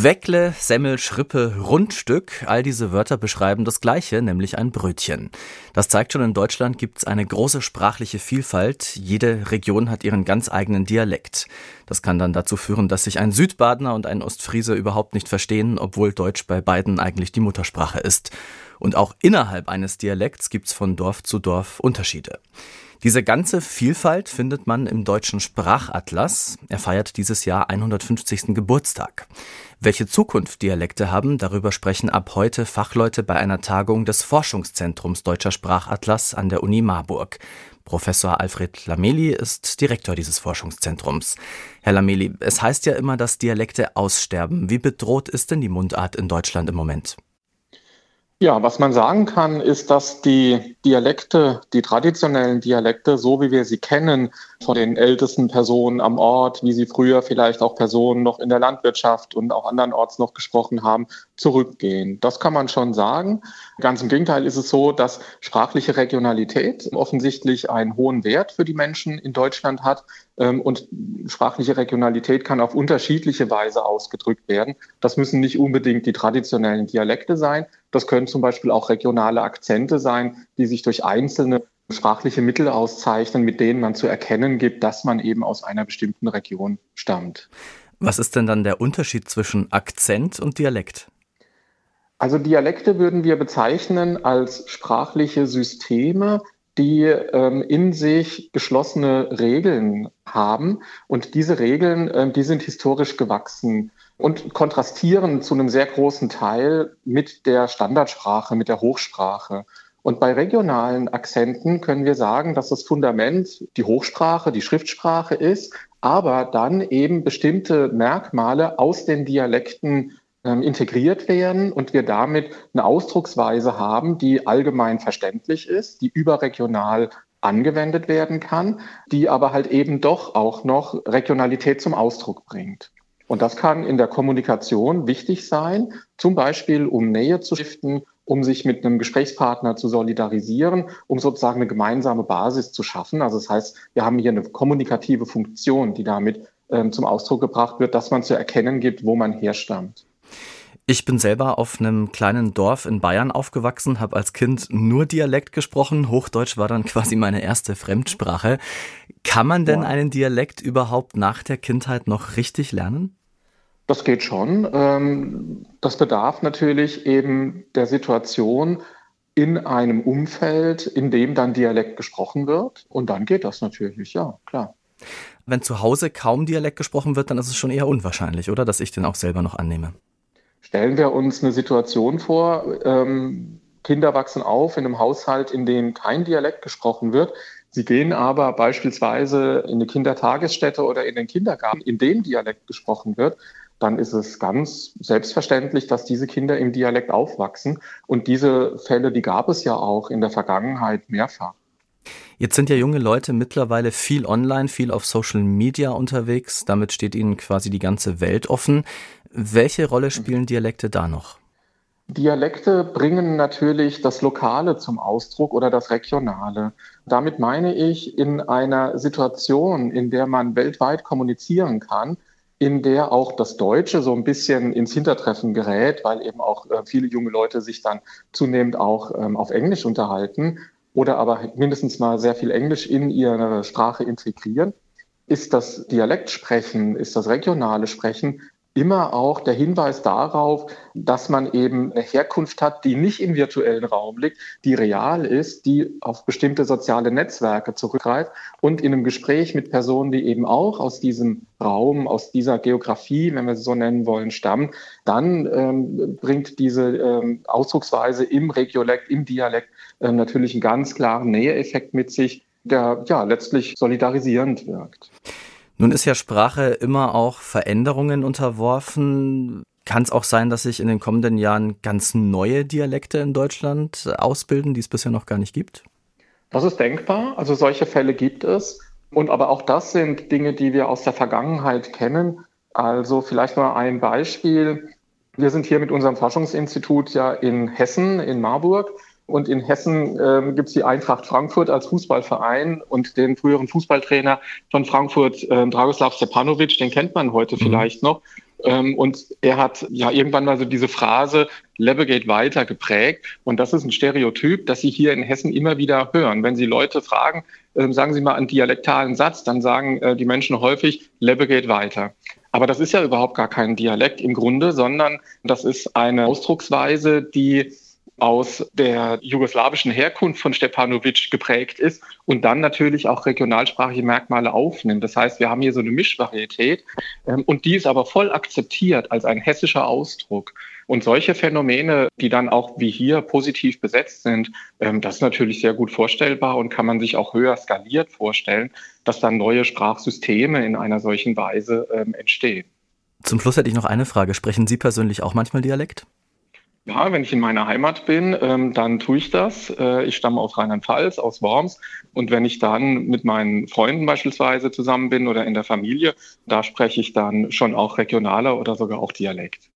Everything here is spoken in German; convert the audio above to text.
Weckle, Semmel, Schrippe, Rundstück, all diese Wörter beschreiben das Gleiche, nämlich ein Brötchen. Das zeigt schon, in Deutschland gibt es eine große sprachliche Vielfalt. Jede Region hat ihren ganz eigenen Dialekt. Das kann dann dazu führen, dass sich ein Südbadener und ein Ostfriese überhaupt nicht verstehen, obwohl Deutsch bei beiden eigentlich die Muttersprache ist. Und auch innerhalb eines Dialekts gibt es von Dorf zu Dorf Unterschiede. Diese ganze Vielfalt findet man im Deutschen Sprachatlas. Er feiert dieses Jahr 150. Geburtstag. Welche Zukunft Dialekte haben, darüber sprechen ab heute Fachleute bei einer Tagung des Forschungszentrums Deutscher Sprachatlas an der Uni Marburg. Professor Alfred Lameli ist Direktor dieses Forschungszentrums. Herr Lameli, es heißt ja immer, dass Dialekte aussterben. Wie bedroht ist denn die Mundart in Deutschland im Moment? Ja, was man sagen kann, ist, dass die Dialekte, die traditionellen Dialekte, so wie wir sie kennen, von den ältesten Personen am Ort, wie sie früher vielleicht auch Personen noch in der Landwirtschaft und auch andernorts noch gesprochen haben, zurückgehen. Das kann man schon sagen. Ganz im Gegenteil ist es so, dass sprachliche Regionalität offensichtlich einen hohen Wert für die Menschen in Deutschland hat. Und sprachliche Regionalität kann auf unterschiedliche Weise ausgedrückt werden. Das müssen nicht unbedingt die traditionellen Dialekte sein. Das können zum Beispiel auch regionale Akzente sein, die sich durch einzelne sprachliche Mittel auszeichnen, mit denen man zu erkennen gibt, dass man eben aus einer bestimmten Region stammt. Was ist denn dann der Unterschied zwischen Akzent und Dialekt? Also Dialekte würden wir bezeichnen als sprachliche Systeme, die in sich geschlossene Regeln haben. Und diese Regeln, die sind historisch gewachsen und kontrastieren zu einem sehr großen Teil mit der Standardsprache, mit der Hochsprache. Und bei regionalen Akzenten können wir sagen, dass das Fundament die Hochsprache, die Schriftsprache ist, aber dann eben bestimmte Merkmale aus den Dialekten integriert werden und wir damit eine Ausdrucksweise haben, die allgemein verständlich ist, die überregional angewendet werden kann, die aber halt eben doch auch noch Regionalität zum Ausdruck bringt. Und das kann in der Kommunikation wichtig sein, zum Beispiel um Nähe zu stiften, um sich mit einem Gesprächspartner zu solidarisieren, um sozusagen eine gemeinsame Basis zu schaffen. Also das heißt, wir haben hier eine kommunikative Funktion, die damit zum Ausdruck gebracht wird, dass man zu erkennen gibt, wo man herstammt. Ich bin selber auf einem kleinen Dorf in Bayern aufgewachsen, habe als Kind nur Dialekt gesprochen. Hochdeutsch war dann quasi meine erste Fremdsprache. Kann man denn einen Dialekt überhaupt nach der Kindheit noch richtig lernen? Das geht schon. Das bedarf natürlich eben der Situation in einem Umfeld, in dem dann Dialekt gesprochen wird. Und dann geht das natürlich, ja, klar. Wenn zu Hause kaum Dialekt gesprochen wird, dann ist es schon eher unwahrscheinlich, oder? Dass ich den auch selber noch annehme. Stellen wir uns eine Situation vor, Kinder wachsen auf in einem Haushalt, in dem kein Dialekt gesprochen wird. Sie gehen aber beispielsweise in eine Kindertagesstätte oder in den Kindergarten, in dem Dialekt gesprochen wird. Dann ist es ganz selbstverständlich, dass diese Kinder im Dialekt aufwachsen. Und diese Fälle, die gab es ja auch in der Vergangenheit mehrfach. Jetzt sind ja junge Leute mittlerweile viel online, viel auf Social Media unterwegs. Damit steht ihnen quasi die ganze Welt offen. Welche Rolle spielen Dialekte da noch? Dialekte bringen natürlich das Lokale zum Ausdruck oder das Regionale. Damit meine ich, in einer Situation, in der man weltweit kommunizieren kann, in der auch das Deutsche so ein bisschen ins Hintertreffen gerät, weil eben auch viele junge Leute sich dann zunehmend auch auf Englisch unterhalten oder aber mindestens mal sehr viel Englisch in ihre Sprache integrieren, ist das Dialektsprechen, ist das regionale Sprechen immer auch der Hinweis darauf, dass man eben eine Herkunft hat, die nicht im virtuellen Raum liegt, die real ist, die auf bestimmte soziale Netzwerke zurückgreift und in einem Gespräch mit Personen, die eben auch aus diesem Raum, aus dieser Geografie, wenn wir sie so nennen wollen, stammen, dann bringt diese Ausdrucksweise im Regiolekt, im Dialekt natürlich einen ganz klaren Näheeffekt mit sich, der ja letztlich solidarisierend wirkt. Nun ist ja Sprache immer auch Veränderungen unterworfen. Kann es auch sein, dass sich in den kommenden Jahren ganz neue Dialekte in Deutschland ausbilden, die es bisher noch gar nicht gibt? Das ist denkbar. Also solche Fälle gibt es. Und aber auch das sind Dinge, die wir aus der Vergangenheit kennen. Also vielleicht mal ein Beispiel. Wir sind hier mit unserem Forschungsinstitut ja in Hessen, in Marburg. Und in Hessen gibt es die Eintracht Frankfurt als Fußballverein und den früheren Fußballtrainer von Frankfurt, Dragoslav Stepanovic, den kennt man heute vielleicht noch. Und er hat ja irgendwann mal so diese Phrase Lebbe geht weiter geprägt. Und das ist ein Stereotyp, das Sie hier in Hessen immer wieder hören. Wenn Sie Leute fragen, sagen Sie mal einen dialektalen Satz, dann sagen die Menschen häufig, Lebbe geht weiter. Aber das ist ja überhaupt gar kein Dialekt im Grunde, sondern das ist eine Ausdrucksweise, die aus der jugoslawischen Herkunft von Stepanovic geprägt ist und dann natürlich auch regionalsprachliche Merkmale aufnimmt. Das heißt, wir haben hier so eine Mischvarietät und die ist aber voll akzeptiert als ein hessischer Ausdruck. Und solche Phänomene, die dann auch wie hier positiv besetzt sind, das ist natürlich sehr gut vorstellbar und kann man sich auch höher skaliert vorstellen, dass dann neue Sprachsysteme in einer solchen Weise entstehen. Zum Schluss hätte ich noch eine Frage. Sprechen Sie persönlich auch manchmal Dialekt? Ja, wenn ich in meiner Heimat bin, dann tue ich das. Ich stamme aus Rheinland-Pfalz, aus Worms. Und wenn ich dann mit meinen Freunden beispielsweise zusammen bin oder in der Familie, da spreche ich dann schon auch regionaler oder sogar auch Dialekt.